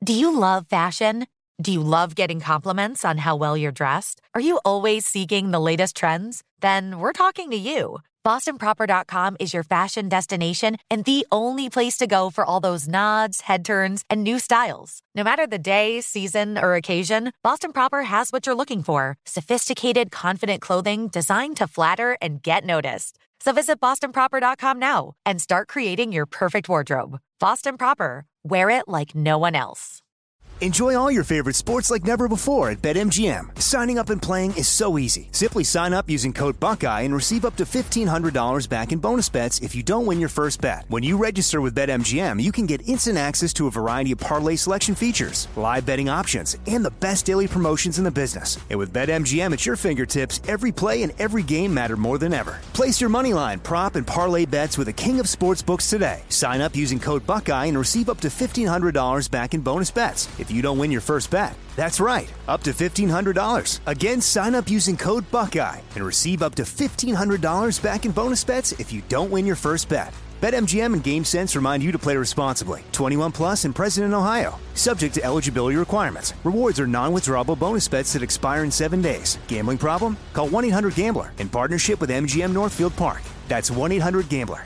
Do you love fashion? Do you love getting compliments on how well you're dressed? Are you always seeking the latest trends? Then we're talking to you. BostonProper.com is your fashion destination and the only place to go for all those nods, head turns, and new styles. No matter the day, season, or occasion, Boston Proper has what you're looking for. Sophisticated, confident clothing designed to flatter and get noticed. So visit BostonProper.com now and start creating your perfect wardrobe. Boston Proper. Wear it like no one else. Enjoy all your favorite sports like never before at BetMGM. Signing up and playing is so easy. Simply sign up using code Buckeye and receive up to $1,500 back in bonus bets if you don't win your first bet. When you register with BetMGM, you can get instant access to a variety of parlay selection features, live betting options, and the best daily promotions in the business. And with BetMGM at your fingertips, every play and every game matter more than ever. Place your moneyline, prop, and parlay bets with the king of sportsbooks today. Sign up using code Buckeye and receive up to $1,500 back in bonus bets if you don't win your first bet. That's right, up to $1,500. Again, sign up using code Buckeye and receive up to $1,500 back in bonus bets if you don't win your first bet. BetMGM and GameSense remind you to play responsibly. 21 plus and present in Ohio. Subject to eligibility requirements. Rewards are non-withdrawable bonus bets that expire in 7 days. Gambling problem? Call 1-800-GAMBLER in partnership with MGM Northfield Park. That's 1-800-GAMBLER.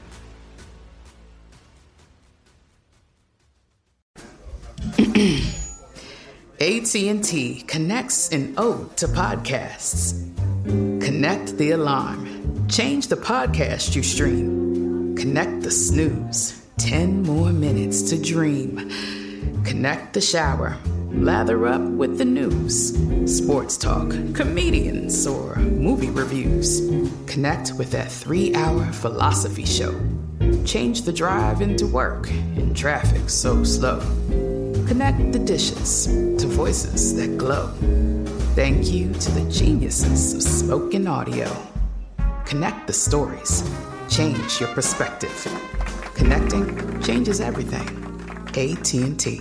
AT&T connects an ode to podcasts. Connect the alarm. Change the podcast you stream. Connect the snooze. 10 more minutes to dream. Connect the shower. Lather up with the news. Sports talk, comedians, or movie reviews. Connect with that 3-hour philosophy show. Change the drive into work in traffic so slow. Connect the dishes to voices that glow. Thank you to the geniuses of spoken audio. Connect the stories. Change your perspective. Connecting changes everything. AT&T.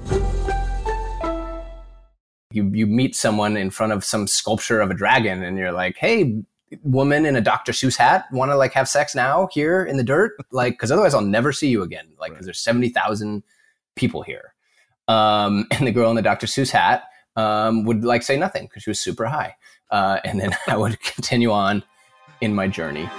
You meet someone in front of some sculpture of a dragon and you're like, hey, woman in a Dr. Seuss hat, want to like have sex now here in the dirt? Like, because otherwise I'll never see you again. Like, because there's 70,000 people here. And the girl in the Dr. Seuss hat would like say nothing because she was super high. And then I would continue on in my journey.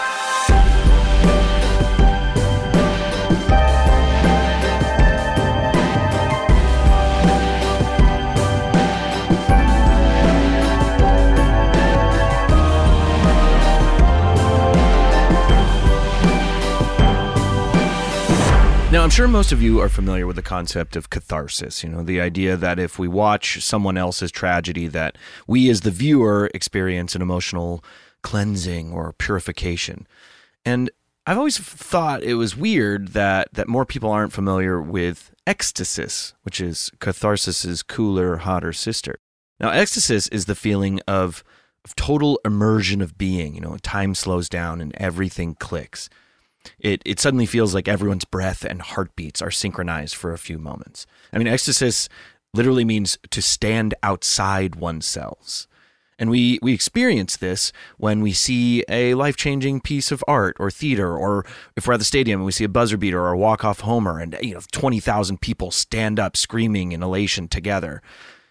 Now, I'm sure most of you are familiar with the concept of catharsis, the idea that if we watch someone else's tragedy, that we as the viewer experience an emotional cleansing or purification. And I've always thought it was weird that more people aren't familiar with ecstasis, which is catharsis's cooler, hotter sister. Now, ecstasis is the feeling of total immersion of being, time slows down and everything clicks. It suddenly feels like everyone's breath and heartbeats are synchronized for a few moments. I mean, ecstasis literally means to stand outside oneself. And we experience this when we see a life-changing piece of art or theater, or if we're at the stadium and we see a buzzer beater or a walk-off homer and 20,000 people stand up screaming in elation together.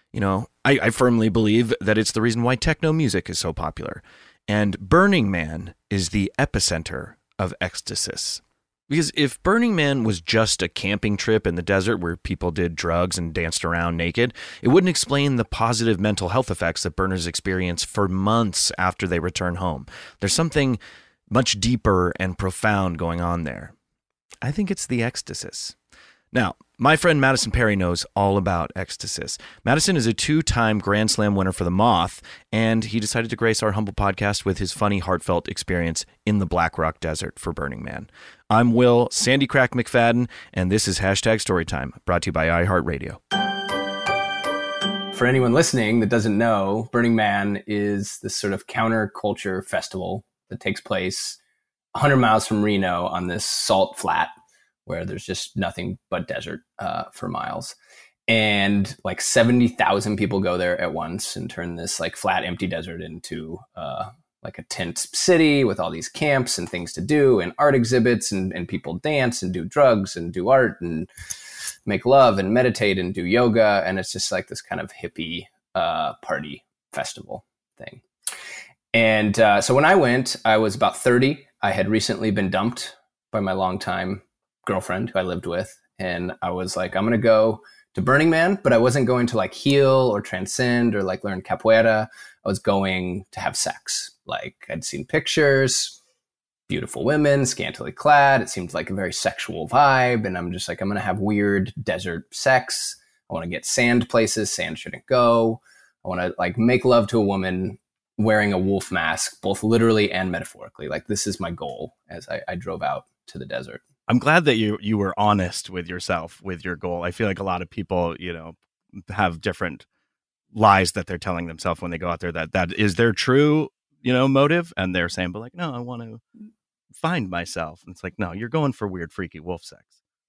I firmly believe that it's the reason why techno music is so popular. And Burning Man is the epicenter of ecstasis. Because if Burning Man was just a camping trip in the desert where people did drugs and danced around naked, it wouldn't explain the positive mental health effects that burners experience for months after they return home. There's something much deeper and profound going on there. I think it's the ecstasis. Now, my friend Madison Perry knows all about ecstasis. Madison is a 2-time Grand Slam winner for the Moth, and he decided to grace our humble podcast with his funny, heartfelt experience in the Black Rock Desert for Burning Man. I'm Will Sandy Crack McFadden, and this is #Storytime, brought to you by iHeartRadio. For anyone listening that doesn't know, Burning Man is this sort of counterculture festival that takes place 100 miles from Reno on this salt flat where there's just nothing but desert for miles. And like 70,000 people go there at once and turn this like flat, empty desert into like a tent city with all these camps and things to do and art exhibits and people dance and do drugs and do art and make love and meditate and do yoga. And it's just like this kind of hippie party festival thing. And so when I went, I was about 30. I had recently been dumped by my longtime girlfriend who I lived with. And I was like, I'm going to go to Burning Man, but I wasn't going to like heal or transcend or like learn capoeira. I was going to have sex. Like I'd seen pictures, beautiful women, scantily clad. It seemed like a very sexual vibe. And I'm just like, I'm going to have weird desert sex. I want to get sand places. Sand shouldn't go. I want to like make love to a woman wearing a wolf mask, both literally and metaphorically. Like this is my goal as I drove out to the desert. I'm glad that you were honest with yourself, with your goal. I feel like a lot of people, have different lies that they're telling themselves when they go out there that is their true, motive. And they're saying, but like, no, I want to find myself. And it's like, no, you're going for weird, freaky wolf sex.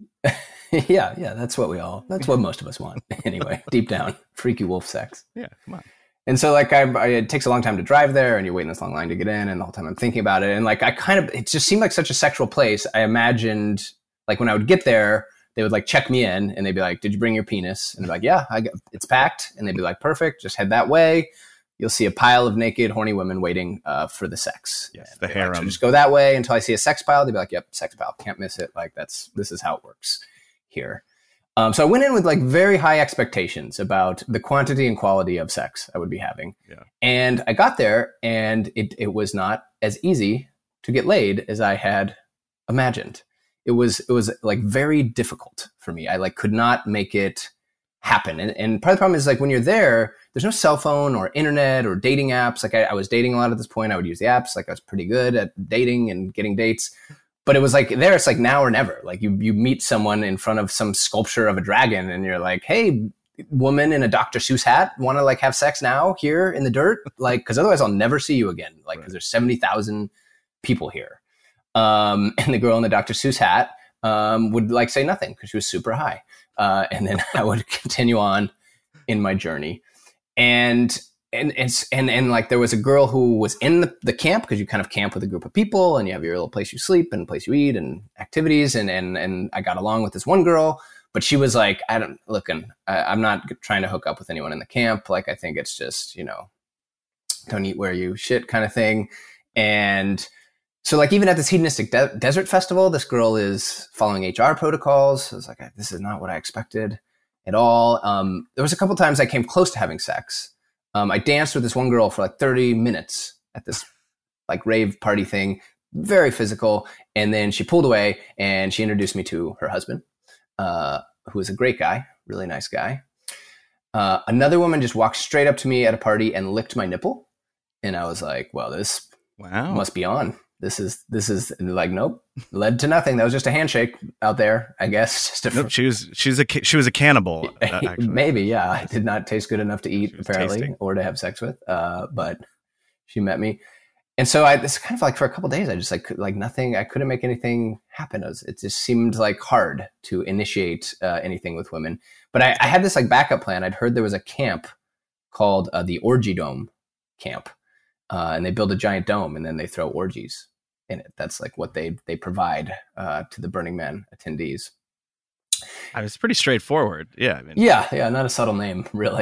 Yeah. That's what most of us want anyway, deep down, freaky wolf sex. Yeah. Come on. And so like it takes a long time to drive there and you're waiting this long line to get in. And the whole time I'm thinking about it. And like, it just seemed like such a sexual place. I imagined like when I would get there, they would like check me in and they'd be like, did you bring your penis? And they'd be like, yeah, it's packed. And they'd be like, perfect. Just head that way. You'll see a pile of naked, horny women waiting for the sex. Yes, the harem. Like, so just go that way until I see a sex pile. They'd be like, yep, sex pile. Can't miss it. Like this is how it works here. So I went in with like very high expectations about the quantity and quality of sex I would be having. Yeah. And I got there and it was not as easy to get laid as I had imagined. It was like very difficult for me. I like could not make it happen. And part of the problem is like when you're there, there's no cell phone or internet or dating apps. Like I was dating a lot at this point. I would use the apps. Like I was pretty good at dating and getting dates. But it was like there, it's like now or never. Like you meet someone in front of some sculpture of a dragon and you're like, hey, woman in a Dr. Seuss hat, want to like have sex now here in the dirt? Like, because otherwise I'll never see you again. Like, because there's 70,000 people here. And the girl in the Dr. Seuss hat would like say nothing because she was super high. And then I would continue on in my journey. And like there was a girl who was in the camp because you kind of camp with a group of people and you have your little place you sleep and place you eat and activities. And I got along with this one girl, but she was like, I'm not trying to hook up with anyone in the camp. Like, I think it's just, don't eat where you shit kind of thing. And so like even at this hedonistic desert festival, this girl is following HR protocols. I was like, this is not what I expected at all. There was a couple times I came close to having sex. I danced with this one girl for like 30 minutes at this like rave party thing, very physical. And then she pulled away and she introduced me to her husband, who was a great guy, really nice guy. Another woman just walked straight up to me at a party and licked my nipple. And I was like, well, this must be on. This is like, nope, led to nothing. That was just a handshake out there, I guess. Nope, she was a cannibal. Maybe, yeah. It did not taste good enough to eat, apparently, or to have sex with. But she met me, and so this kind of like for a couple of days, I just like nothing. I couldn't make anything happen. It just seemed like hard to initiate anything with women. But I had this like backup plan. I'd heard there was a camp called the Orgy Dome Camp. And they build a giant dome and then they throw orgies in it. That's like what they provide to the Burning Man attendees. It's pretty straightforward. Yeah. Yeah. Not a subtle name, really.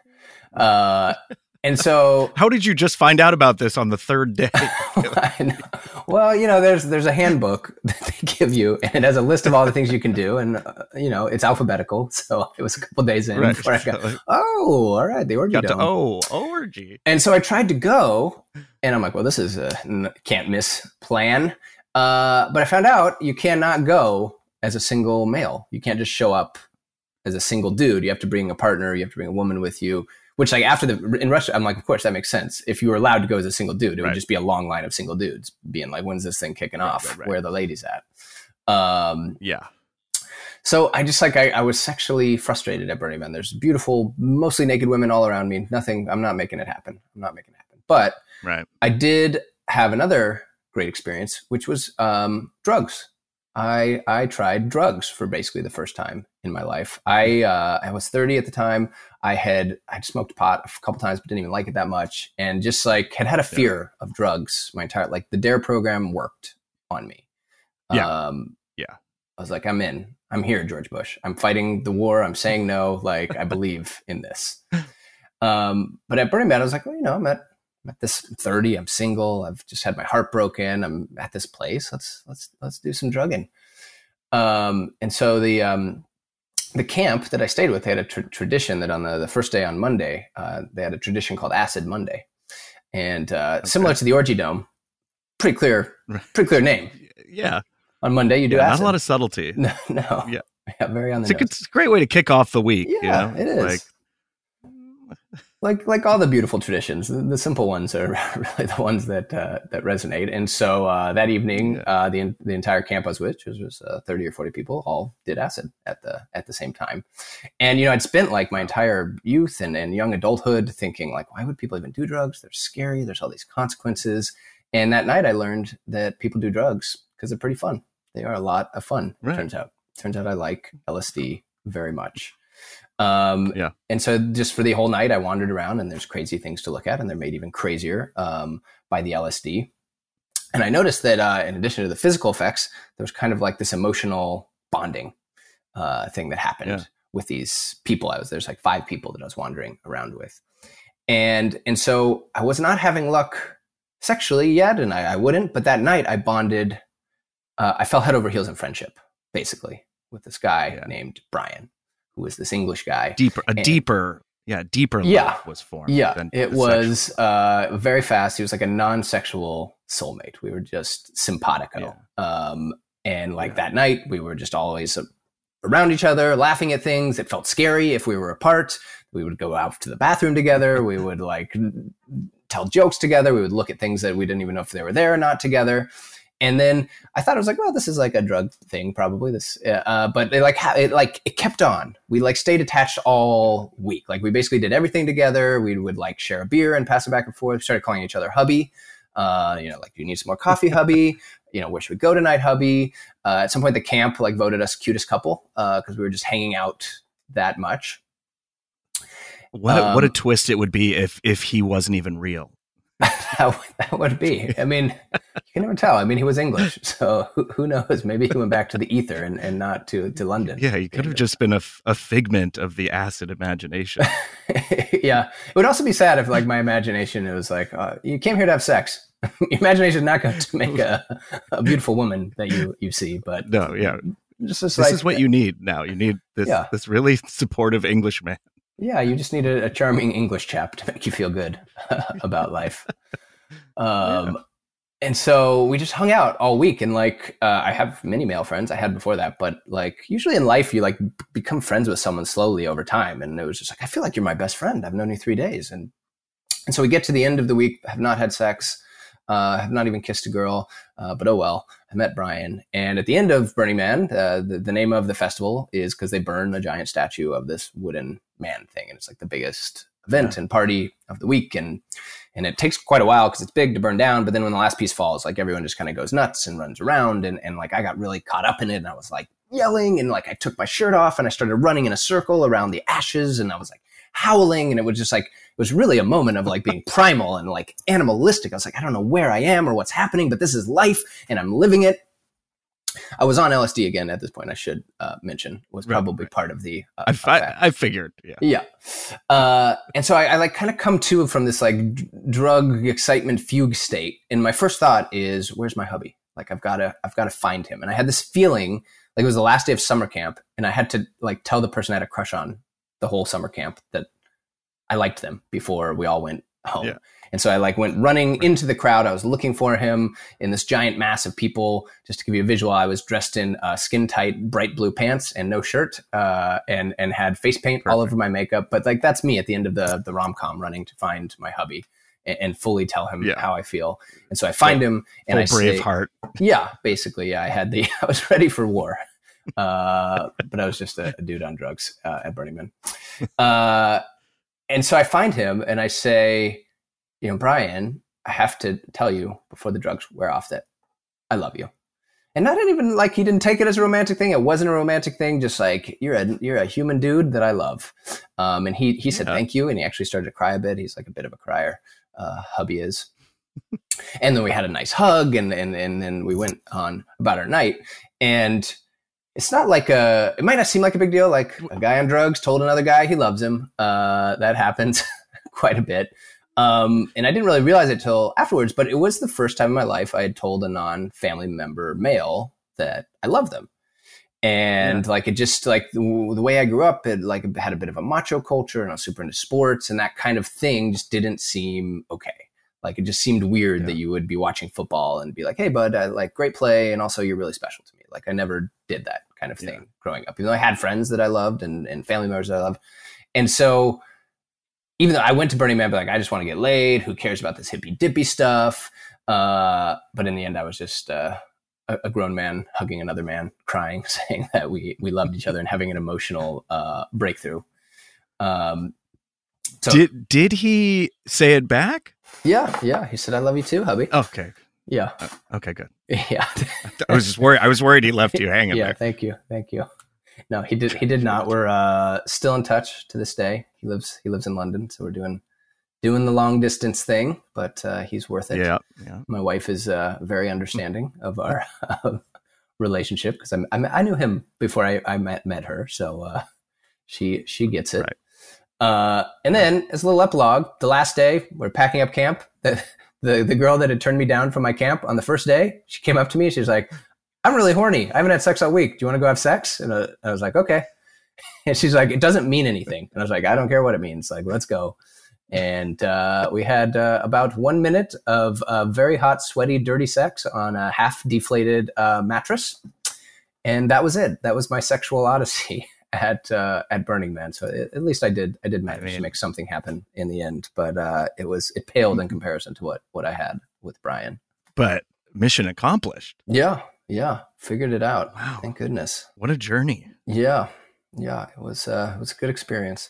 And so, how did you just find out about this on the third day? Well, there's a handbook that they give you, and it has a list of all the things you can do, and it's alphabetical. So it was a couple days in before I got, all right, the orgy dome. Orgy. And so I tried to go, and I'm like, well, this is a can't miss plan. But I found out you cannot go as a single male. You can't just show up as a single dude. You have to bring a partner. You have to bring a woman with you. Which like in Russia, I'm like, of course, that makes sense. If you were allowed to go as a single dude, it would just be a long line of single dudes being like, when's this thing kicking off? Where are the ladies at? Yeah. So I just like, I was sexually frustrated at Burning Man. There's beautiful, mostly naked women all around me. Nothing, I'm not making it happen. But I did have another great experience, which was drugs. I tried drugs for basically the first time in my life. I was 30 at the time. I'd smoked pot a couple times, but didn't even like it that much. And just like had a fear of drugs my entire, like the DARE program worked on me. Yeah. I was like, I'm in. I'm here, George Bush. I'm fighting the war. I'm saying no. Like, I believe in this. But at Burning Man, I was like, well, I'm at this 30. I'm single. I've just had my heart broken. I'm at this place. Let's do some drugging. And so the camp that I stayed with, they had a tradition that on the first day on Monday, they had a tradition called Acid Monday, and similar to the Orgy Dome, pretty clear name. Yeah. On Monday, you do acid. Not a lot of subtlety. No. Yeah. Very on the nose. It's a great way to kick off the week. Yeah, it is. Like all the beautiful traditions, the simple ones are really the ones that resonate. And so that evening, the entire camp I was with, which was 30 or 40 people, all did acid at the same time. And I'd spent like my entire youth and young adulthood thinking like, why would people even do drugs? They're scary. There's all these consequences. And that night, I learned that people do drugs because they're pretty fun. They are a lot of fun. Right. Turns out I like LSD very much. And so just for the whole night, I wandered around, and there's crazy things to look at, and they're made even crazier by the LSD. And I noticed that in addition to the physical effects, there was kind of like this emotional bonding thing that happened with these people. There's like 5 people that I was wandering around with. And so I was not having luck sexually yet, and I wouldn't, but that night I bonded, I fell head over heels in friendship, basically, with this guy named Brian, who was this English guy. Deeper love was formed. Yeah, it was very fast. He was like a non-sexual soulmate. We were just simpatico. And like that night, we were just always around each other, laughing at things. It felt scary if we were apart. We would go out to the bathroom together. We would like tell jokes together. We would look at things that we didn't even know if they were there or not together. And then I thought, I was like, well, this is like a drug thing, probably this, but it kept on. We like stayed attached all week. Like we basically did everything together. We would like share a beer and pass it back and forth. We started calling each other hubby. Like, do you need some more coffee, hubby? Where should we go tonight, hubby? At some point, the camp like voted us cutest couple because we were just hanging out that much. What a twist it would be if he wasn't even real. That would be. I mean, you can never tell. I mean, he was English, so who knows? Maybe he went back to the ether and not to London. Yeah, he could have just been a figment of the acid imagination. Yeah. It would also be sad if, like, my imagination, it was like, you came here to have sex. Your imagination is not going to make a beautiful woman that you see, but... No, yeah. This is what you need now. You need this really supportive English man. Yeah, you just need a charming English chap to make you feel good about life. And so we just hung out all week. And like, I have many male friends I had before that, but like usually in life, you like become friends with someone slowly over time. And it was just like, I feel like you're my best friend. I've known you 3 days. And so we get to the end of the week, have not had sex, have not even kissed a girl, but oh well. I met Brian. And at the end of Burning Man, the name of the festival is because they burn a giant statue of this wooden man thing. And it's like the biggest event and party of the week. And it takes quite a while because it's big to burn down. But then when the last piece falls, like everyone just kind of goes nuts and runs around. And like I got really caught up in it. And I was like yelling. And like I took my shirt off and I started running in a circle around the ashes. And I was like howling. And it was just like, it was really a moment of like being primal and like animalistic. I was like, I don't know where I am or what's happening, but this is life and I'm living it. I was on LSD again at this point. I should mention was probably part of the. I figured. Yeah. And so I like kind of come to from this like drug excitement fugue state. And my first thought is, where's my hubby? Like I've got to find him. And I had this feeling like it was the last day of summer camp, and I had to like tell the person I had a crush on the whole summer camp that I liked them before we all went home. Yeah. And so I like went running into the crowd. I was looking for him in this giant mass of people. Just to give you a visual, I was dressed in skin tight, bright blue pants and no shirt, and had face paint all over my makeup. But like, that's me at the end of the rom-com, running to find my hubby and fully tell him how I feel. And so I find him and I say, Braveheart. Yeah, basically. Yeah. I was ready for war. But I was just a dude on drugs at Burning Man. And so I find him and I say, Brian, I have to tell you before the drugs wear off that I love you. And not even like he didn't take it as a romantic thing. It wasn't a romantic thing. Just like you're a human dude that I love. And he said thank you, and he actually started to cry a bit. He's like a bit of a crier. Hubby is. And then we had a nice hug, and then we went on about our night. And It's not like it might not seem like a big deal. Like a guy on drugs told another guy he loves him. That happens quite a bit. And I didn't really realize it till afterwards, but it was the first time in my life I had told a non-family member male that I love them. And like, it just like the way I grew up, it had a bit of a macho culture, and I was super into sports, and that kind of thing just didn't seem okay. Like, it just seemed weird that you would be watching football and be like, hey, bud, I like great play. And also you're really special to me. Like, I never did that kind of thing growing up, even though I had friends that I loved and family members that I loved. And so even though I went to Burning Man, but like, I just want to get laid. Who cares about this hippy dippy stuff? But in the end, I was just a grown man hugging another man, crying, saying that we loved each other and having an emotional breakthrough. So did he say it back? Yeah. He said, "I love you too, hubby." Okay. Yeah. Okay, good. Yeah. I was just worried. I was worried he left you hanging there. Thank you. No, he did not. We're still in touch to this day. He lives in London, so we're doing the long distance thing, but he's worth it. Yeah. My wife is very understanding of our relationship, because I knew him before I met her, so she gets it. Right. And then, as a little epilogue, the last day, we're packing up camp. The girl that had turned me down from my camp on the first day, she came up to me. She was like, "I'm really horny. I haven't had sex all week. Do you want to go have sex?" And I was like, "Okay." And she's like, "It doesn't mean anything." And I was like, "I don't care what it means. Like, let's go." And we had about 1 minute of very hot, sweaty, dirty sex on a half-deflated mattress. And that was it. That was my sexual odyssey at Burning Man. So at least I did manage to make something happen in the end, but it paled in comparison to what I had with Brian. But mission accomplished. Yeah. Figured it out. Wow. Thank goodness. What a journey. Yeah. It was a good experience.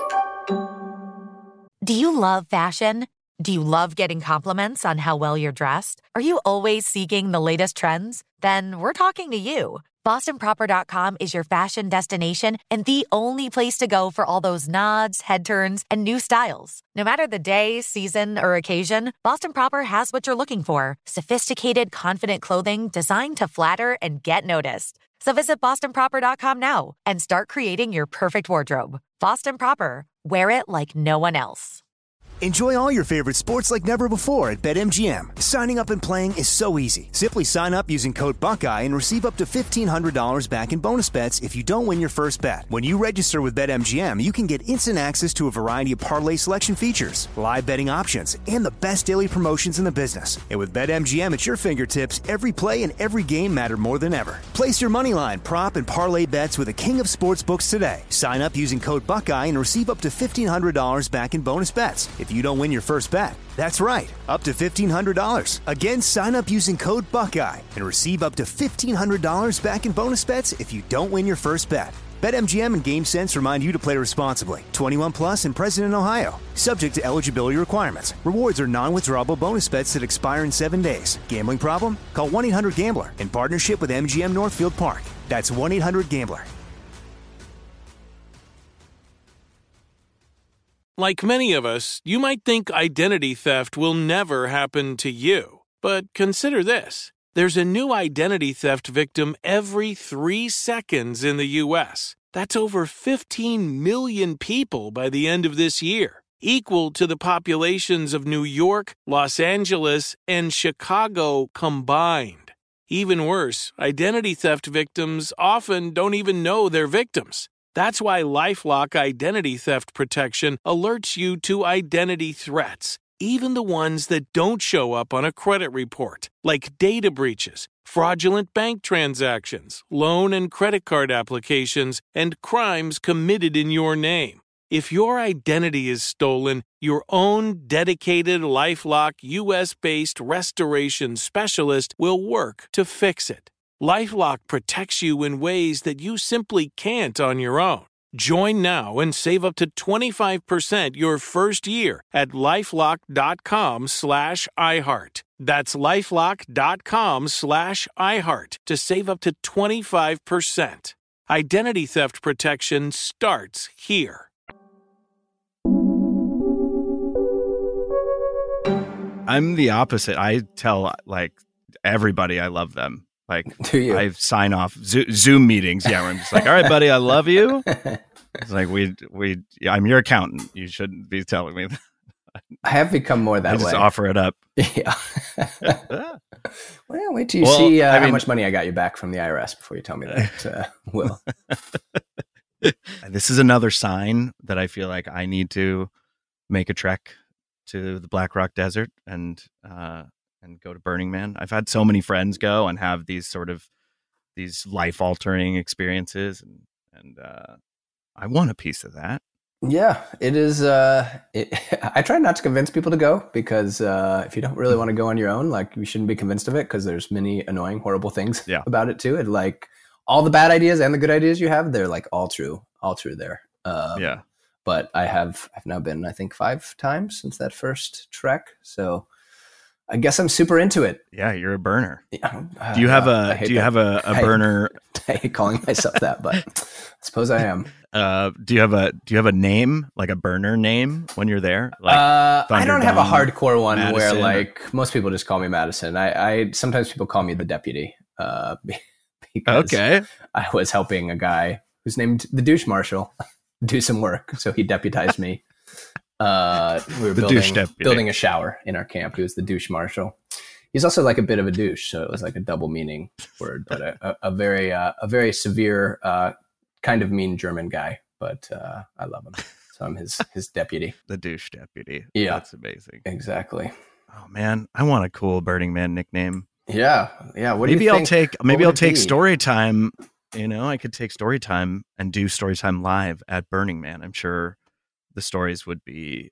Do you love fashion? Do you love getting compliments on how well you're dressed? Are you always seeking the latest trends? Then we're talking to you. BostonProper.com is your fashion destination and the only place to go for all those nods, head turns, and new styles. No matter the day, season, or occasion, Boston Proper has what you're looking for. Sophisticated, confident clothing designed to flatter and get noticed. So visit BostonProper.com now and start creating your perfect wardrobe. Boston Proper. Wear it like no one else. Enjoy all your favorite sports like never before at BetMGM. Signing up and playing is so easy. Simply sign up using code Buckeye and receive up to $1,500 back in bonus bets if you don't win your first bet. When you register with BetMGM, you can get instant access to a variety of parlay selection features, live betting options, and the best daily promotions in the business. And with BetMGM at your fingertips, every play and every game matter more than ever. Place your moneyline, prop, and parlay bets with the king of sportsbooks today. Sign up using code Buckeye and receive up to $1,500 back in bonus bets if you don't win your first bet. That's right, up to $1,500. Again, sign up using code Buckeye and receive up to $1,500 back in bonus bets if you don't win your first bet. BetMGM and GameSense remind you to play responsibly. 21 plus and present in Ohio. Subject to eligibility requirements. Rewards are non-withdrawable bonus bets that expire in 7 days. Gambling problem? Call 1-800-GAMBLER in partnership with MGM Northfield Park. That's 1-800-GAMBLER. Like many of us, you might think identity theft will never happen to you. But consider this. There's a new identity theft victim every 3 seconds in the U.S. That's over 15 million people by the end of this year, equal to the populations of New York, Los Angeles, and Chicago combined. Even worse, identity theft victims often don't even know they're victims. That's why LifeLock Identity Theft Protection alerts you to identity threats, even the ones that don't show up on a credit report, like data breaches, fraudulent bank transactions, loan and credit card applications, and crimes committed in your name. If your identity is stolen, your own dedicated LifeLock US-based restoration specialist will work to fix it. LifeLock protects you in ways that you simply can't on your own. Join now and save up to 25% your first year at LifeLock.com/iHeart. That's LifeLock.com/iHeart to save up to 25%. Identity theft protection starts here. I'm the opposite. I tell everybody I love them. Like, do you? I sign off Zoom meetings. Yeah, where I'm just like, all right, buddy, I love you. It's like I'm your accountant. You shouldn't be telling me that. I have become more that way. I just offer it up. Yeah. Well, wait till you see how much money I got you back from the IRS before you tell me that, Will. This is another sign that I feel like I need to make a trek to the Black Rock Desert and go to Burning Man. I've had so many friends go and have these life-altering experiences, and I want a piece of that. Yeah, it is. I try not to convince people to go because if you don't really want to go on your own, like, you shouldn't be convinced of it because there's many annoying, horrible things about it too. And like all the bad ideas and the good ideas you have, they're like all true there. Yeah. But I've now been, I think, 5 times since that first trek. So I guess I'm super into it. Yeah, you're a burner. Yeah, do you have a burner? I hate calling myself that, but I suppose I am. Do you have a name, like a burner name when you're there? Like I don't have a hardcore one Madison, where like most people just call me Madison. I sometimes people call me the deputy because I was helping a guy who's named the douche marshal do some work, so he deputized me. We were building a shower in our camp. He was the douche marshal. He's also like a bit of a douche, so it was like a double meaning word, but a very severe kind of mean German guy. But I love him, so I'm his deputy. The douche deputy. Yeah, that's amazing. Exactly. Oh man, I want a cool Burning Man nickname. Yeah. What maybe do you think? I'll take story time. You know, I could take story time and do story time live at Burning Man. I'm sure the stories would be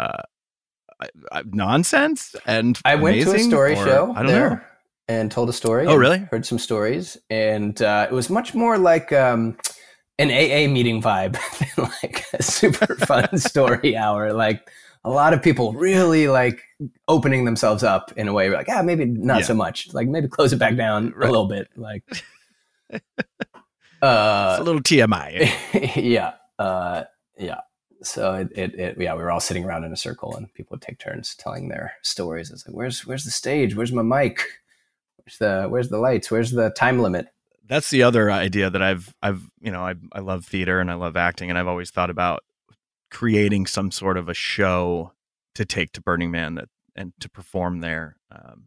nonsense and I went to a story show I don't know, and told a story. Oh, really? Heard some stories, and it was much more like an AA meeting vibe than like a super fun story hour. Like a lot of people really like opening themselves up in a way like, maybe not so much. Like maybe close it back down a little bit. Like it's a little TMI. Yeah. So we were all sitting around in a circle and people would take turns telling their stories. It's like, where's the stage? Where's my mic? Where's the lights? Where's the time limit? That's the other idea that I love theater and I love acting, and I've always thought about creating some sort of a show to take to Burning Man and to perform there.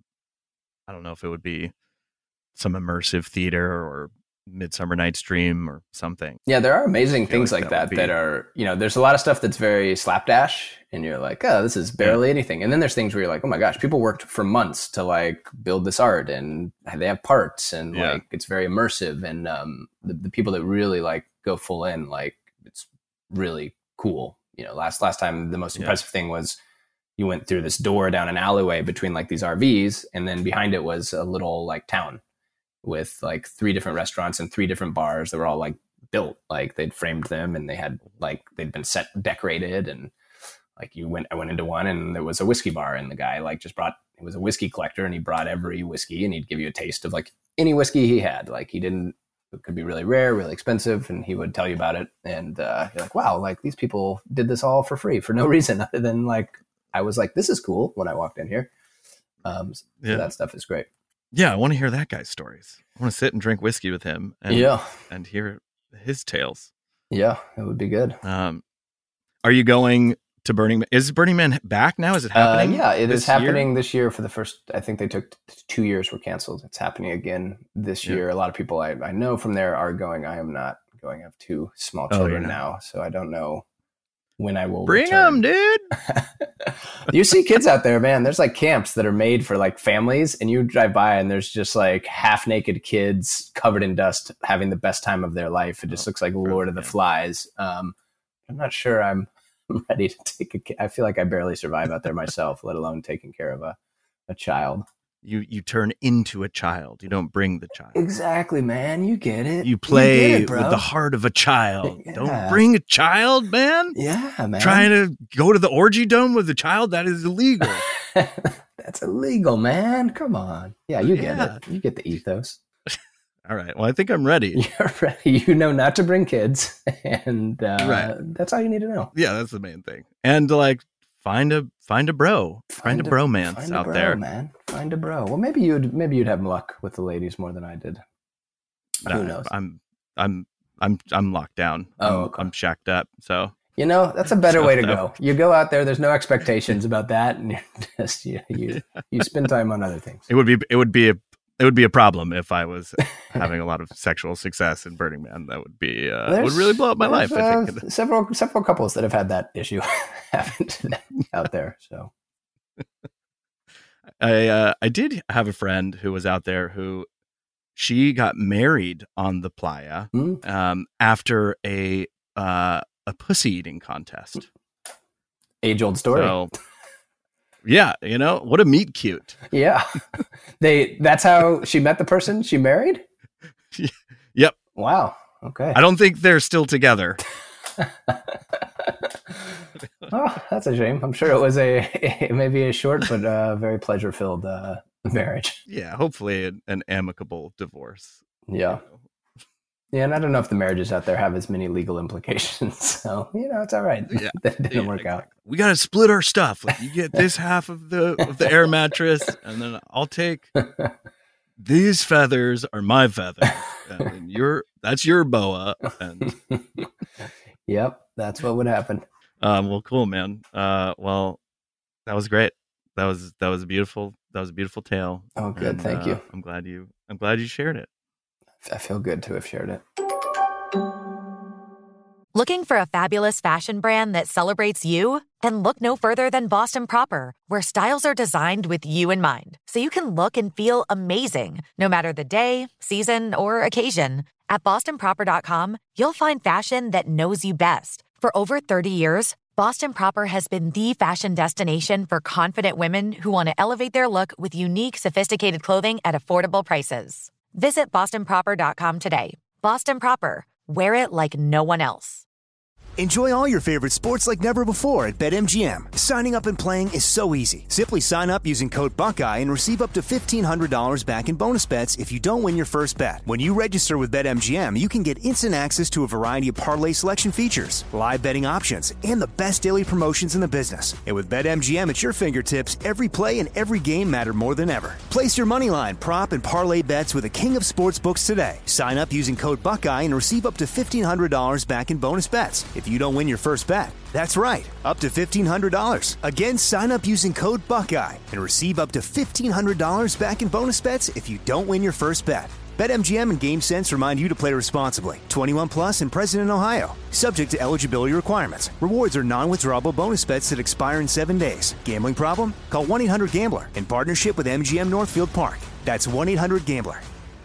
I don't know if it would be some immersive theater or Midsummer Night's Dream or something. Yeah, there are amazing things like that are, there's a lot of stuff that's very slapdash and you're like, oh, this is barely anything. And then there's things where you're like, oh my gosh, people worked for months to like build this art and they have parts and like it's very immersive. And the people that really like go full in, like it's really cool. Last time the most impressive thing was you went through this door down an alleyway between like these RVs, and then behind it was a little like town with like 3 different restaurants and 3 different bars that were all like built, like they'd framed them and they had like, they'd been decorated. And like I went into one and there was a whiskey bar, and the guy like he was a whiskey collector and he brought every whiskey and he'd give you a taste of like any whiskey he had. Like it could be really rare, really expensive, and he would tell you about it. And you're like, wow, like these people did this all for free for no reason other than like, I was like, this is cool when I walked in here. So that stuff is great. Yeah, I want to hear that guy's stories. I want to sit and drink whiskey with him and hear his tales. Yeah, it would be good. Are you going to Burning Man? Is Burning Man back now? Is it happening? Yeah, it is happening this year for the first, I think they took 2 years were canceled. It's happening again this year. A lot of people I know from there are going. I am not going. I have 2 small children now, so I don't know when I will bring them, dude. You see kids out there, man. There's like camps that are made for like families, and you drive by and there's just like half naked kids covered in dust having the best time of their life. It just looks like Lord of the Flies. I'm not sure I'm ready to I feel like I barely survive out there myself, let alone taking care of a child. You turn into a child. You don't bring the child. Exactly, man. You get it. You play with the heart of a child. Yeah. Don't bring a child, man. Yeah, man. Trying to go to the orgy dome with a child, that is illegal. That's illegal, man. Come on. Yeah, you get it. You get the ethos. All right. Well, I think I'm ready. You're ready. You know not to bring kids. And that's all you need to know. Yeah, that's the main thing. And like, Find a bro. Find a bromance out there. Man. Find a bro. Well, maybe you'd have luck with the ladies more than I did. Who knows? I'm locked down. Okay. I'm shacked up. So that's a better way to go. You go out there. There's no expectations about that, and you're just you spend time on other things. It would be a problem if I was having a lot of sexual success in Burning Man. That would be would really blow up my life. I think several couples that have had that issue happened out there. So I did have a friend who was out there who she got married on the playa after a pussy eating contest. Age old story. So, yeah, what a meet cute. Yeah. That's how she met the person she married? Yep. Wow. Okay. I don't think they're still together. Oh, that's a shame. I'm sure it was maybe a short but very pleasure-filled marriage. Yeah, hopefully an amicable divorce. Yeah. Yeah, and I don't know if the marriages out there have as many legal implications. So, it's all right. Yeah. That didn't work out. We got to split our stuff. Like, you get this half of the air mattress, and then I'll take these feathers are my feathers. And that's your boa. And yep, that's what would happen. Well, cool, man. Well, that was great. That was a beautiful tale. Oh, good. And, thank you. I'm glad you shared it. I feel good to have shared it. Looking for a fabulous fashion brand that celebrates you? Then look no further than Boston Proper, where styles are designed with you in mind, so you can look and feel amazing, no matter the day, season, or occasion. At bostonproper.com, you'll find fashion that knows you best. For over 30 years, Boston Proper has been the fashion destination for confident women who want to elevate their look with unique, sophisticated clothing at affordable prices. Visit bostonproper.com today. Boston Proper. Wear it like no one else. Enjoy all your favorite sports like never before at BetMGM. Signing up and playing is so easy. Simply sign up using code Buckeye and receive up to $1,500 back in bonus bets if you don't win your first bet. When you register with BetMGM, you can get instant access to a variety of parlay selection features, live betting options, and the best daily promotions in the business. And with BetMGM at your fingertips, every play and every game matter more than ever. Place your moneyline, prop, and parlay bets with the king of sportsbooks today. Sign up using code Buckeye and receive up to $1,500 back in bonus bets if you don't win your first bet. That's right, up to $1,500. Again, sign up using code Buckeye and receive up to $1,500 back in bonus bets if you don't win your first bet. BetMGM and GameSense remind you to play responsibly. 21 plus and present in Ohio. Subject to eligibility requirements. Rewards are non-withdrawable bonus bets that expire in 7 days. Gambling problem? Call 1-800-GAMBLER in partnership with MGM Northfield Park. That's 1-800-GAMBLER.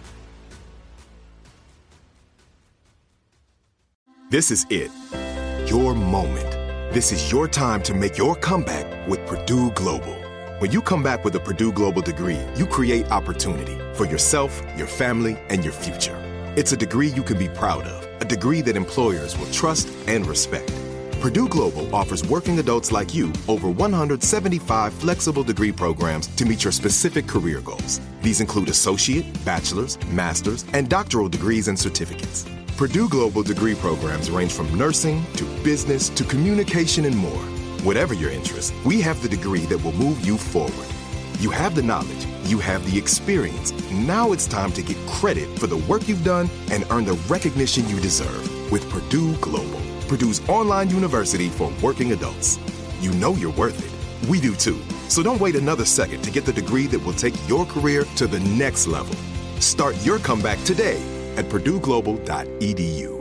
This is it. Your moment. This is your time to make your comeback with Purdue Global. When you come back with a Purdue Global degree, you create opportunity for yourself, your family, and your future. It's a degree you can be proud of, a degree that employers will trust and respect. Purdue Global offers working adults like you over 175 flexible degree programs to meet your specific career goals. These include associate, bachelor's, master's, and doctoral degrees and certificates. Purdue Global degree programs range from nursing to business to communication and more. Whatever your interest, we have the degree that will move you forward. You have the knowledge, you have the experience. Now it's time to get credit for the work you've done and earn the recognition you deserve with Purdue Global, Purdue's online university for working adults. You know you're worth it. We do too. So don't wait another second to get the degree that will take your career to the next level. Start your comeback today at purdueglobal.edu.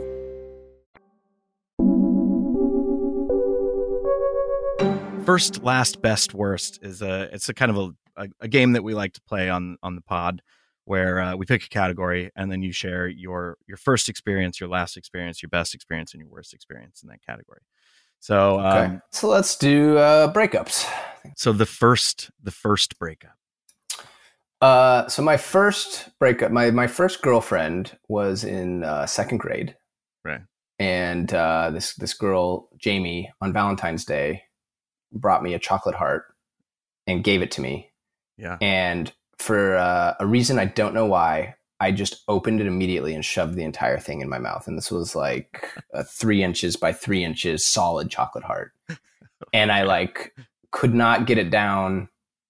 First, last, best, worst is it's a kind of a game that we like to play on the pod, where we pick a category and then you share your first experience, your last experience, your best experience, and your worst experience in that category. So, okay. So let's do breakups. So the first breakup. So my first breakup, my first girlfriend was in second grade, right? And this girl, Jamie, on Valentine's Day, brought me a chocolate heart and gave it to me. Yeah. And for a reason I don't know why, I just opened it immediately and shoved the entire thing in my mouth. And this was like a 3 inches by 3 inches solid chocolate heart, and I could not get it down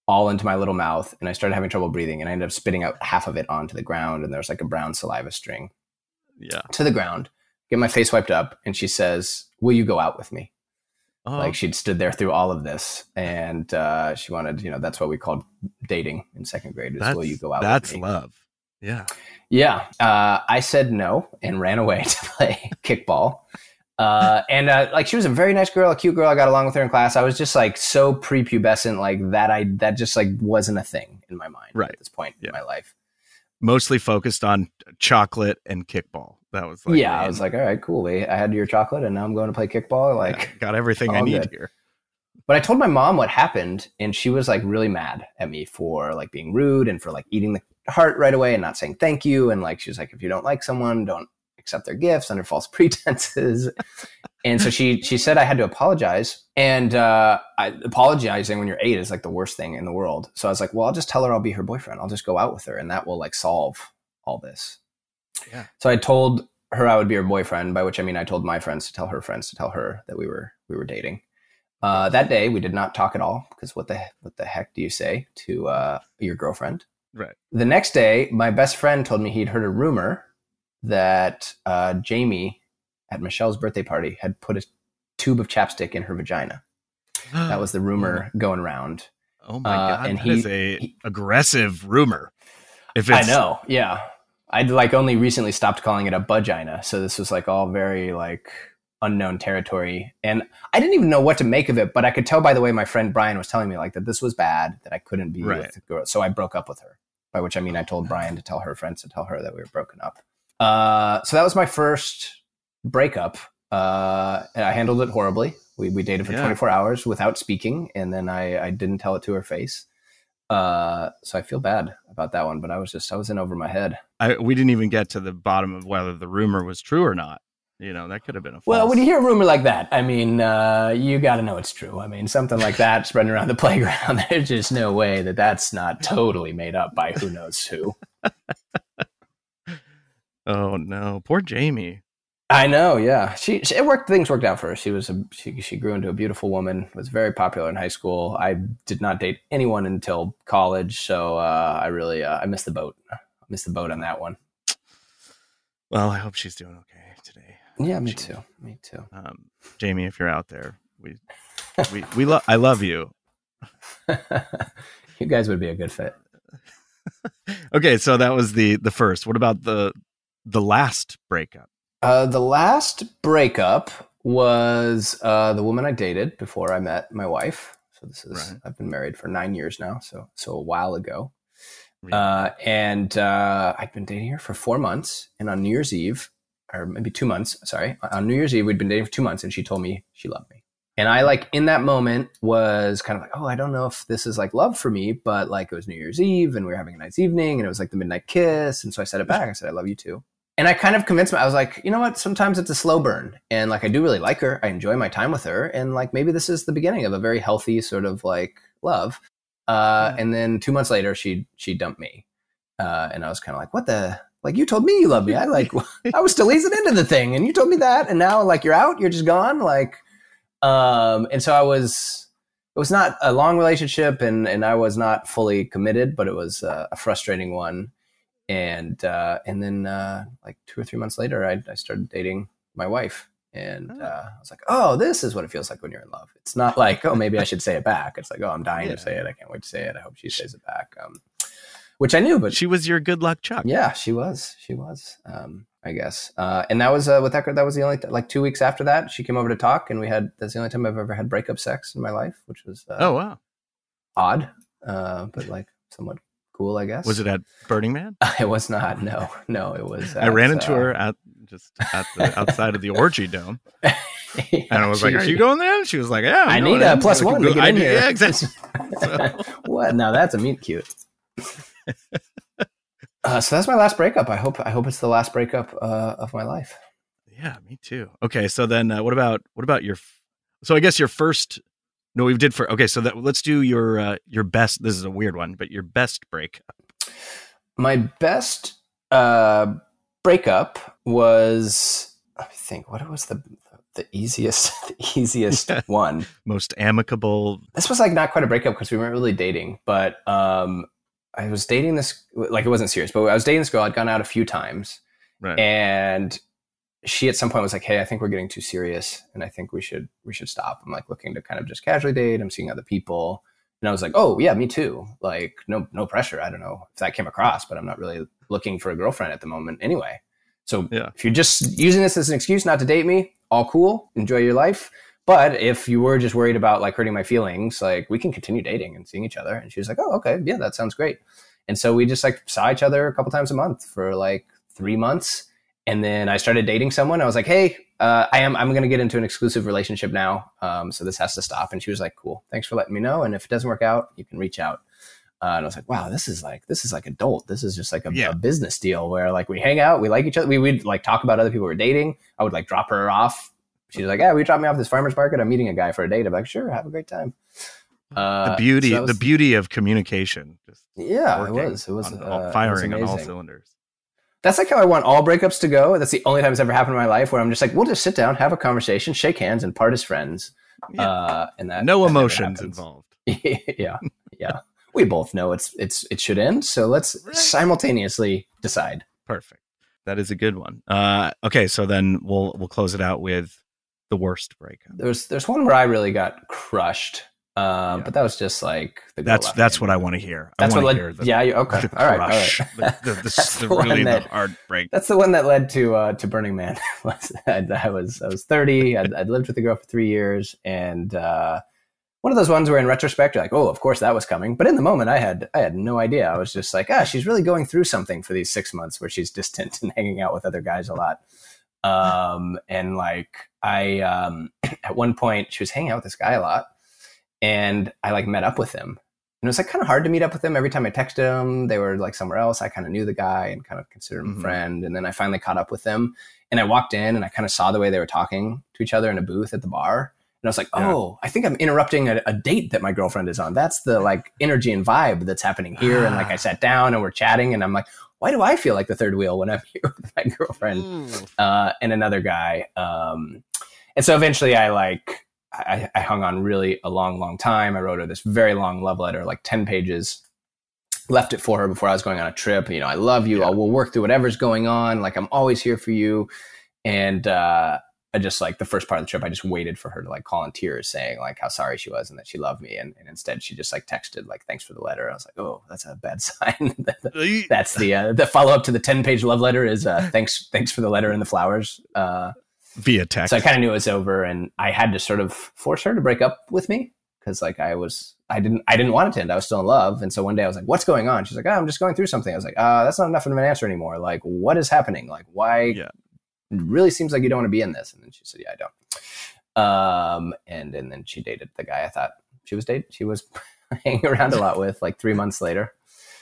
all into my little mouth, and I started having trouble breathing, and I ended up spitting out half of it onto the ground, and there's like a brown saliva string to the ground. Get my face wiped up, and she says, "Will you go out with me?" Like she'd stood there through all of this, and she wanted, that's what we called dating in second grade. Is, will you go out with me? That's love. Yeah. Yeah. I said no and ran away to play kickball. And like she was a very nice girl, a cute girl. I got along with her in class. I was just like so prepubescent, like that just like wasn't a thing in my mind at this point in my life. Mostly focused on chocolate and kickball. That was like, I was like, all right, cool. I had your chocolate and now I'm going to play kickball. Like, got everything I need here. But I told my mom what happened, and she was like really mad at me for like being rude and for like eating the heart right away and not saying thank you. And like, she was like, if you don't like someone, don't accept their gifts under false pretenses. And so she said I had to apologize. And apologizing when you're 8 is like the worst thing in the world. So I was like, well, I'll just tell her I'll be her boyfriend. I'll just go out with her, and that will like solve all this. Yeah. So I told her I would be her boyfriend, by which I mean I told my friends to tell her that we were dating. That day we did not talk at all, because what the heck do you say to your girlfriend? Right. The next day, my best friend told me he'd heard a rumor that Jamie at Michelle's birthday party had put a tube of chapstick in her vagina. That was the rumor going around. Oh my God. And that is a aggressive rumor. I know. Yeah. I'd like only recently stopped calling it a vagina. So this was like all very like unknown territory. And I didn't even know what to make of it, but I could tell by the way my friend Brian was telling me like that this was bad, that I couldn't be with the girl. So I broke up with her, by which I mean I told Brian to tell her friends to tell her that we were broken up. So that was my first breakup. And I handled it horribly. We dated for 24 hours without speaking. And then I didn't tell it to her face. So I feel bad about that one, but I was in over my head. We didn't even get to the bottom of whether the rumor was true or not. That could have been a false. Well, when you hear a rumor like that, I mean, you got to know it's true. I mean, something like that spreading around the playground, there's just no way that that's not totally made up by who knows who. Oh no, poor Jamie. I know, yeah. Things worked out for her. She grew into a beautiful woman, was very popular in high school. I did not date anyone until college, so I really I missed the boat. I missed the boat on that one. Well, I hope she's doing okay today. Yeah, me too. Jamie, if you're out there, I love you. You guys would be a good fit. Okay, so that was the first. What about the last breakup? The last breakup was the woman I dated before I met my wife. So this is I've been married for 9 years now, so a while ago. And I'd been dating her for 4 months, and on New Year's Eve, or maybe 2 months, on New Year's Eve, we'd been dating for 2 months, and she told me she loved me. And I like in that moment was kind of like, oh, I don't know if this is like love for me, but like it was New Year's Eve and we were having a nice evening and it was like the midnight kiss. And so I said it back. I said, I love you too. And I kind of convinced me, I was like, you know what? Sometimes it's a slow burn. And like, I do really like her. I enjoy my time with her. And like, maybe this is the beginning of a very healthy sort of like love. And then 2 months later, she dumped me. And I was kind of like, what the, like, you told me you love me. I was still easing into the thing and you told me that. And now like, you're out, you're just gone. Like, and so it was not a long relationship and I was not fully committed, but it was a frustrating one. And then like 2 or 3 months later, I started dating my wife, and I was like, oh, this is what it feels like when you're in love. It's not like, oh, maybe I should say it back. It's like, oh, I'm dying to say it. I can't wait to say it. I hope she says it back. Which I knew, but she was your good luck Chuck. Yeah, she was. I guess. And that was with that girl. That was the only like 2 weeks after that, she came over to talk, and that's the only time I've ever had breakup sex in my life, which was oh wow, odd, but like somewhat cool, I guess. Was it at Burning Man? It was not. No, it was. I ran into her at the outside of the orgy dome, and I was like, "Are you going there?" And she was like, "Yeah, I need a +1 to get in here." Yeah, exactly. What? Now that's a meet cute. So that's my last breakup. I hope it's the last breakup of my life. Yeah, me too. Okay, so then what about your? So I guess your first. No, we did for. Okay, so let's do your best. This is a weird one, but your best breakup. My best breakup was, I think, what was the the easiest one. Most amicable. This was like not quite a breakup because we weren't really dating, but I was dating this, like it wasn't serious, but I was dating this girl. I'd gone out a few times, Right. and she at some point was like, "Hey, I think we're getting too serious, and I think we should stop. I'm like looking to kind of just casually date. I'm seeing other people." And I was like, "Oh yeah, me too. Like no pressure. I don't know if that came across, but I'm not really looking for a girlfriend at the moment anyway. So if you're just using this as an excuse not to date me, all cool. Enjoy your life. But if you were just worried about like hurting my feelings, like we can continue dating and seeing each other." And she was like, "Oh, okay. Yeah, that sounds great." And so we just like saw each other a couple times a month for like 3 months. And then I started dating someone. I was like, "Hey, I'm going to get into an exclusive relationship now. So this has to stop." And she was like, "Cool. Thanks for letting me know. And if it doesn't work out, you can reach out." And I was like, "Wow, this is like adult. This is just like a business deal where like we hang out, we like each other. We'd like talk about other people we're dating. I would like drop her off. She's like, "Yeah, we drop me off at this farmer's market. I'm meeting a guy for a date." I'm like, "Sure, have a great time." The beauty of communication. Just it was firing on all cylinders. That's like how I want all breakups to go. That's the only time it's ever happened in my life where I'm just like, we'll just sit down, have a conversation, shake hands, and part as friends. And that no emotions involved. Yeah. We both know it should end, so let's simultaneously decide. Perfect. That is a good one. Okay, so then we'll close it out with the worst breakup. There's one where I really got crushed. But that was just like that's what I want to hear. That's what led. Okay. All right. The heartbreak. That's the one that led to Burning Man. I was 30. I'd lived with the girl for 3 years, and one of those ones where in retrospect you're like, oh, of course that was coming. But in the moment, I had no idea. I was just like, she's really going through something for these 6 months where she's distant and hanging out with other guys a lot. And like I at one point she was hanging out with this guy a lot. And I like met up with him, and it was like kind of hard to meet up with him. Every time I texted him, they were like somewhere else. I kind of knew the guy and kind of considered him a friend. And then I finally caught up with them, and I walked in and I kind of saw the way they were talking to each other in a booth at the bar. And I was like, I think I'm interrupting a date that my girlfriend is on. That's the like energy and vibe that's happening here. And like I sat down and we're chatting, and I'm like, why do I feel like the third wheel when I'm here with my girlfriend and another guy? And so eventually I hung on really a long time. I wrote her this very long love letter, like 10 pages, left it for her before I was going on a trip. You know, I love you. We'll work through whatever's going on. Like, I'm always here for you. And I just like the first part of the trip, I just waited for her to like call in tears saying like how sorry she was and that she loved me. And instead she just like texted like, "Thanks for the letter." I was like, oh, that's a bad sign. That's the follow up to the 10-page love letter is thanks for the letter and the flowers. Via text. So I kind of knew it was over, and I had to sort of force her to break up with me because like I didn't want it to end. I was still in love. And so one day I was like, "What's going on?" She's like, "I'm just going through something." I was like, that's not enough of an answer anymore. Like, what is happening? Like, why? It really seems like you don't want to be in this. And then she said, "Yeah, I don't." And then she dated the guy I thought she was hanging around a lot with like 3 months later.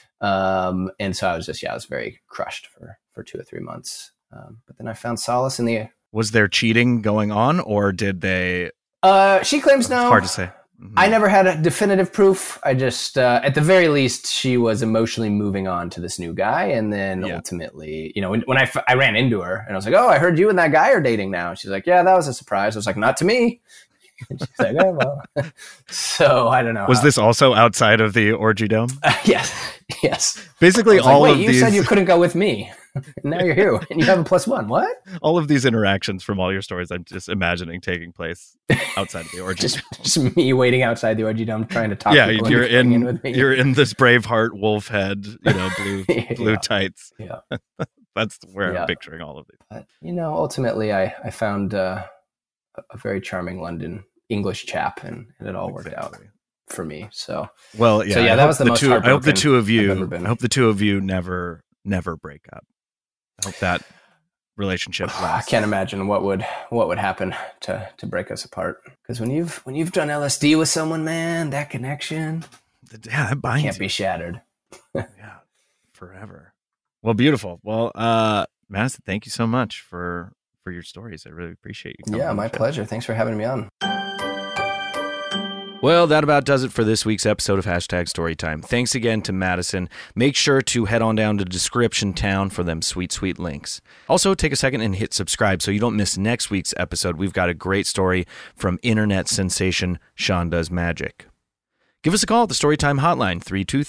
And so I was very crushed for 2 or 3 months. But then I found solace in the. Was there cheating going on, or did they? She claims no. It's hard to say. I never had a definitive proof. I just, at the very least, she was emotionally moving on to this new guy. And then ultimately, you know, when I ran into her and I was like, "Oh, I heard you and that guy are dating now." She's like, "Yeah, that was a surprise." I was like, "Not to me." And she's like, "Oh, well." So I don't know. Was this also outside of the Orgy Dome? Yes. Basically, all of these. You said you couldn't go with me. Now you're here and you have a +1. What? All of these interactions from all your stories, I'm just imagining taking place outside of the Orgy Dome. Just me waiting outside the Orgy Dome trying to talk. Yeah, you're in this Braveheart wolf head, you know, blue tights. Yeah, that's where I'm picturing all of these. But, you know, ultimately, I found a very charming London English chap, and it all worked out for me. So that was the most heartbroken. I hope the two of you never break up. I hope that relationship lasts. I can't imagine what would happen to break us apart. Because when you've done LSD with someone, man, that connection, that binds can't be shattered. Yeah, forever. Well, beautiful. Well, Madison, thank you so much for your stories. I really appreciate you coming. Yeah, my pleasure. Thanks for having me on. Well, that about does it for this week's episode of Hashtag Storytime. Thanks again to Madison. Make sure to head on down to Description Town for them sweet, sweet links. Also, take a second and hit subscribe so you don't miss next week's episode. We've got a great story from internet sensation Sean Does Magic. Give us a call at the Storytime hotline,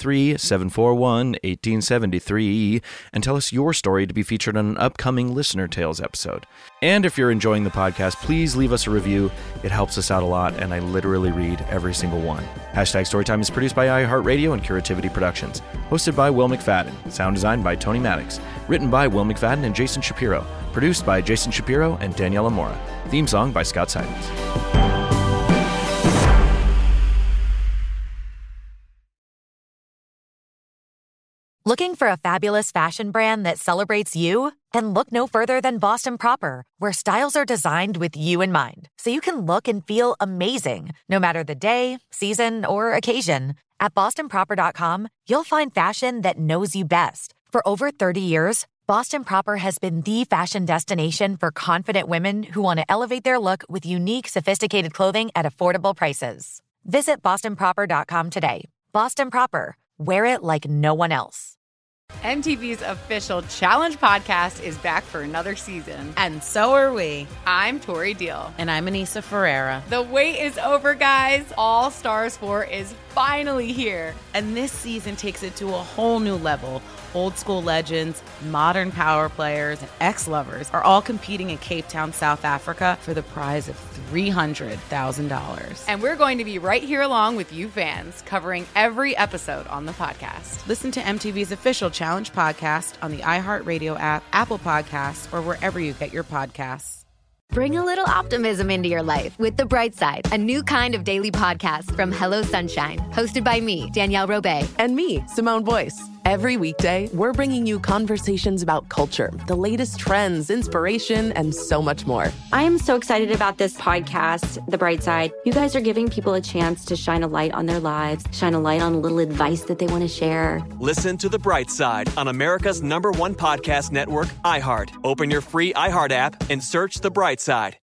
323-741-1873, and tell us your story to be featured on an upcoming Listener Tales episode. And if you're enjoying the podcast, please leave us a review. It helps us out a lot, and I literally read every single one. Hashtag Storytime is produced by iHeartRadio and Curativity Productions. Hosted by Will McFadden. Sound designed by Tony Maddox. Written by Will McFadden and Jason Shapiro. Produced by Jason Shapiro and Daniela Mora. Theme song by Scott Simons. Looking for a fabulous fashion brand that celebrates you? Then look no further than Boston Proper, where styles are designed with you in mind, so you can look and feel amazing, no matter the day, season, or occasion. At bostonproper.com, you'll find fashion that knows you best. For over 30 years, Boston Proper has been the fashion destination for confident women who want to elevate their look with unique, sophisticated clothing at affordable prices. Visit bostonproper.com today. Boston Proper. Wear it like no one else. MTV's official Challenge podcast is back for another season. And so are we. I'm Tori Deal. And I'm Anissa Ferreira. The wait is over, guys. All Stars 4 is finally here. And this season takes it to a whole new level. Old school legends, modern power players, and ex-lovers are all competing in Cape Town, South Africa for the prize of $300,000. And we're going to be right here along with you fans, covering every episode on the podcast. Listen to MTV's official Challenge podcast on the iHeartRadio app, Apple Podcasts, or wherever you get your podcasts. Bring a little optimism into your life with The Bright Side, a new kind of daily podcast from Hello Sunshine, hosted by me, Danielle Robay. And me, Simone Boyce. Every weekday, we're bringing you conversations about culture, the latest trends, inspiration, and so much more. I am so excited about this podcast, The Bright Side. You guys are giving people a chance to shine a light on their lives, shine a light on a little advice that they want to share. Listen to The Bright Side on America's #1 podcast network, iHeart. Open your free iHeart app and search The Bright Side.